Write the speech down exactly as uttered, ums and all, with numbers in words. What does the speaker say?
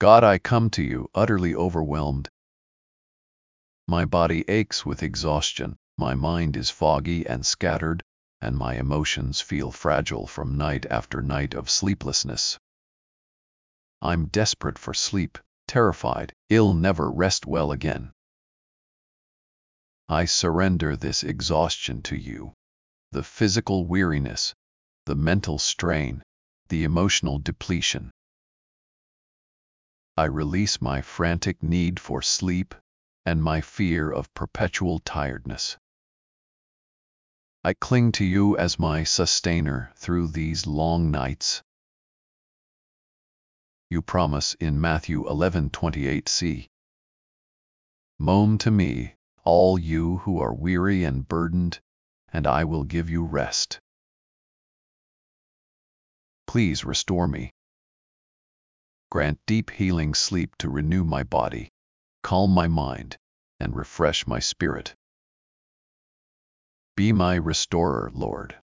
God, I come to you utterly overwhelmed. My body aches with exhaustion, my mind is foggy and scattered, and my emotions feel fragile from night after night of sleeplessness. I'm desperate for sleep, terrified, ill, never rest well again. I surrender this exhaustion to you. The physical weariness, the mental strain, the emotional depletion. I release my frantic need for sleep and my fear of perpetual tiredness. I cling to you as my sustainer through these long nights. You promise in Matthew eleven twenty-eight c. Moan to me, all you who are weary and burdened, and I will give you rest. Please restore me. Grant deep healing sleep to renew my body, calm my mind, and refresh my spirit. Be my restorer, Lord.